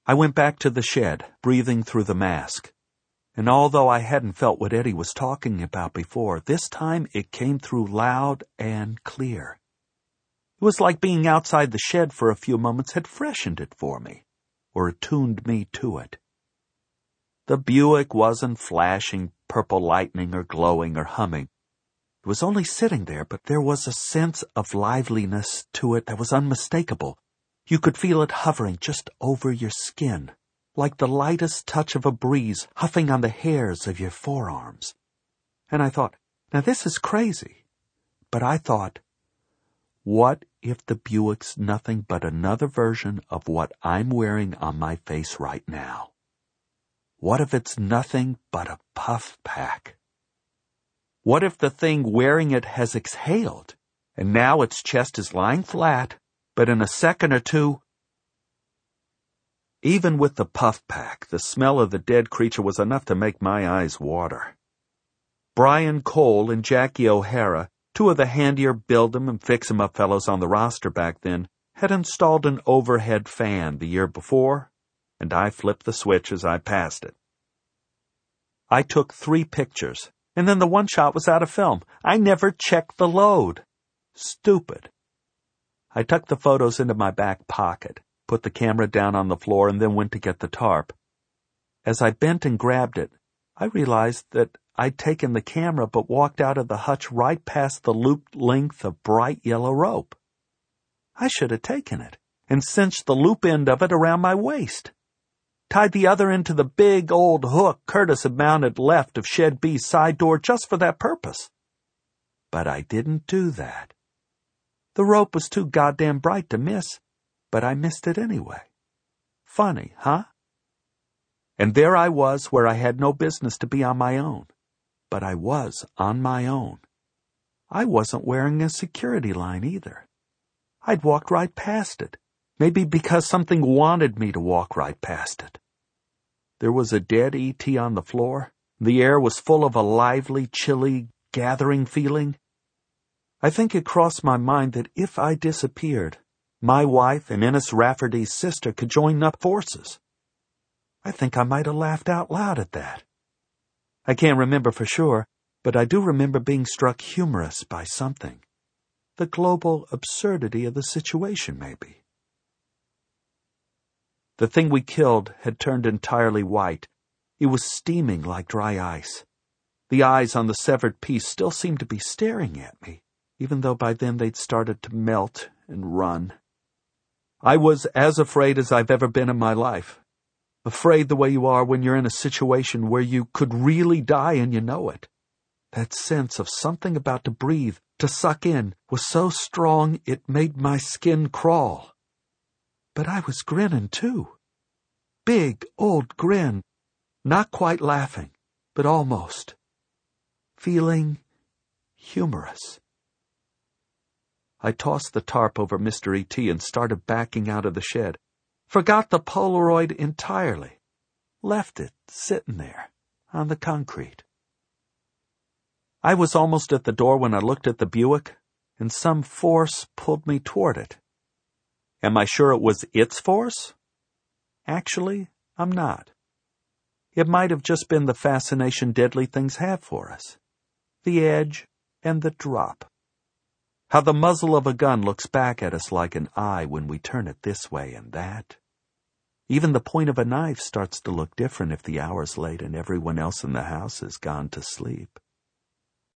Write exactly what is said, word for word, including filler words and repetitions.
I went back to the shed, breathing through the mask. And although I hadn't felt what Eddie was talking about before, this time it came through loud and clear. It was like being outside the shed for a few moments had freshened it for me, or attuned me to it. The Buick wasn't flashing purple lightning or glowing or humming. It was only sitting there, but there was a sense of liveliness to it that was unmistakable. You could feel it hovering just over your skin, like the lightest touch of a breeze huffing on the hairs of your forearms. And I thought, now this is crazy. But I thought, what if the Buick's nothing but another version of what I'm wearing on my face right now? What if it's nothing but a puff pack? What if the thing wearing it has exhaled, and now its chest is lying flat, but in a second or two... Even with the puff pack, the smell of the dead creature was enough to make my eyes water. Brian Cole and Jackie O'Hara, two of the handier build-em-and-fix-em-up fellows on the roster back then, had installed an overhead fan the year before, and I flipped the switch as I passed it. I took three pictures, and then the one shot was out of film. I never checked the load. Stupid. I tucked the photos into my back pocket, put the camera down on the floor, and then went to get the tarp. As I bent and grabbed it, I realized that I'd taken the camera but walked out of the hutch right past the looped length of bright yellow rope. I should have taken it and cinched the loop end of it around my waist. Tied the other end to the big old hook Curtis had mounted left of Shed B's side door just for that purpose. But I didn't do that. The rope was too goddamn bright to miss, but I missed it anyway. Funny, huh? And there I was where I had no business to be on my own. But I was on my own. I wasn't wearing a security line either. I'd walked right past it, maybe because something wanted me to walk right past it. There was a dead E T on the floor. The air was full of a lively, chilly, gathering feeling. I think it crossed my mind that if I disappeared, my wife and Ennis Rafferty's sister could join up forces. I think I might have laughed out loud at that. I can't remember for sure, but I do remember being struck humorous by something. The global absurdity of the situation, maybe. The thing we killed had turned entirely white. It was steaming like dry ice. The eyes on the severed piece still seemed to be staring at me, even though by then they'd started to melt and run. I was as afraid as I've ever been in my life. Afraid the way you are when you're in a situation where you could really die and you know it. That sense of something about to breathe, to suck in, was so strong it made my skin crawl. But I was grinning, too. Big, old grin. Not quite laughing, but almost. Feeling humorous. I tossed the tarp over Mister E T and started backing out of the shed. Forgot the Polaroid entirely. Left it sitting there on the concrete. I was almost at the door when I looked at the Buick, and some force pulled me toward it. Am I sure it was its force? Actually, I'm not. It might have just been the fascination deadly things have for us. The edge and the drop. How the muzzle of a gun looks back at us like an eye when we turn it this way and that. Even the point of a knife starts to look different if the hour's late and everyone else in the house has gone to sleep.